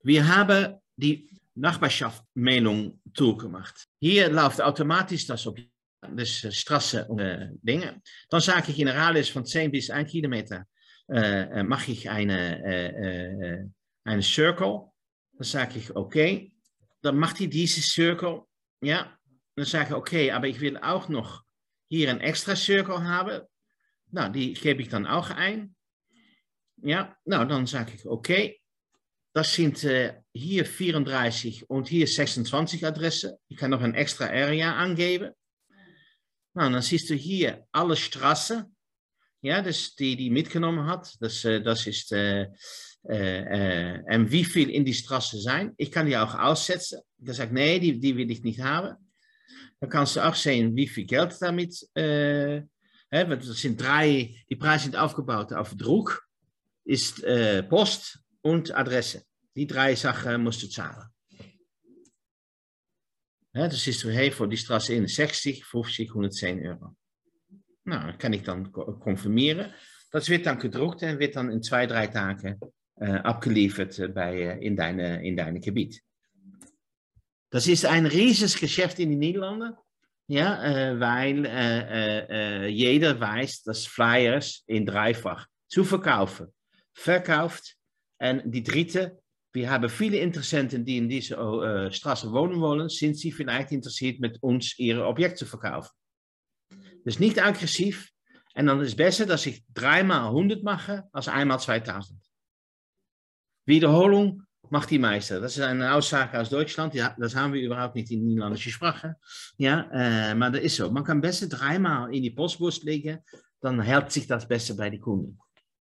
Wir haben die Nachbarschaftsmeldung toegemacht. Hier läuft automatisch das Objekt, dus Straße dingen. Dan sage ich in een Radius von 10 bis 1 Kilometer, mache ich eine Circle. Dan sage ich, okay. Dan macht hij diese Circle. Ja. Dan sage ich, okay, aber ich will auch noch hier een extra Circle haben. Nou, die gebe ich dann auch ein. Ja, nou, dan sage ich, okay. Das sind hier 34 und hier 26 Adressen. Ich kann noch ein extra Area angeben. Nou, dan siehst du hier alle Straßen, ja, dus die mitgenommen hat. Das ist, en wie viel in die Straße zijn. Ich kann die auch aussetzen. Dan sage ich, nee, die will ich nicht haben. Dan kannst du auch sehen, wie viel Geld damit, das sind die Preise sind aufgebaut auf Druck, ist Post und Adresse. Die 3 Sachen musst du zahlen. Ja, das ist hey, voor die Straße in 60, 50, 110 Euro. Nou, dat kan ik dan confirmeren. Dat wird dann gedruckt en wird dann in 2, 3 Tagen abgeliefert in dein Gebiet. Das ist ein riesiges Geschäft in den Niederlanden, ja, weil jeder weiß, dass Flyers in dreifach zu verkaufen verkauft. En die dritte, wir haben viele Interessenten, die in dieser Straße wohnen wollen, sind sie vielleicht interessiert, mit uns ihre Objekte zu verkaufen. Dus nicht aggressiv. En dan is het besser, dass ich 3 mal 100 mache, als 1 mal 2000. Wiederholung macht die Meister. Das ist eine Aussage aus Deutschland. Ja, das haben wir überhaupt nicht in niederländische Sprache. Ja, maar dat is zo. Man kann besser 3 mal in die Postbus legen, dann hält sich das besser bei den Kunden.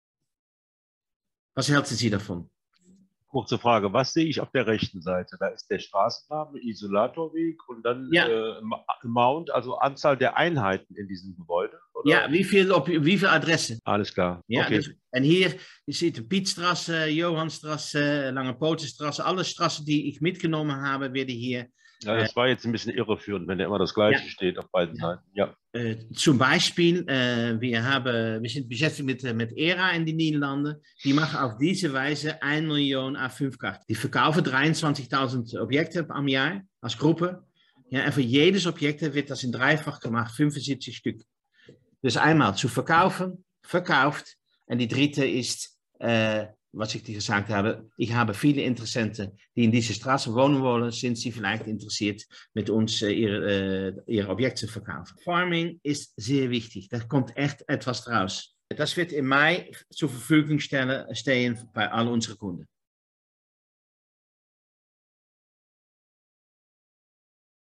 Was halten Sie davon? Kurze Frage, was sehe ich auf der rechten Seite? Da ist der Straßenname, Isolatorweg und dann Amount, also Anzahl der Einheiten in diesem Gebäude? Oder? Ja, wie viel Adressen? Alles klar. Ja, okay. Dus, en hier, je ziet de Pietstraße, Johannstraße, Lange Potenstraße, alle Straßen, die ich mitgenommen habe, werden hier. Ja, das war jetzt ein bisschen irreführend, wenn da immer das Gleiche steht auf beiden Seiten. Ja. Zum Beispiel, wir sind beschäftigt mit ERA in den Niederlanden. Die machen auf diese Weise 1 Million A5-Karten. Die verkaufen 23.000 Objekte am Jahr als Gruppe. Ja, en für jedes Objekt wird das in dreifach gemacht, 75 Stück. Dus einmal zu verkaufen, verkauft. En die dritte ist, was ich dir gesagt habe, ich habe viele Interessenten, die in dieser Straße wohnen wollen, sind sie vielleicht interessiert, mit uns ihre Objekte zu verkaufen. Farming ist sehr wichtig, da kommt echt etwas draus. Das wird im Mai zur Verfügung stehen bei all unseren Kunden.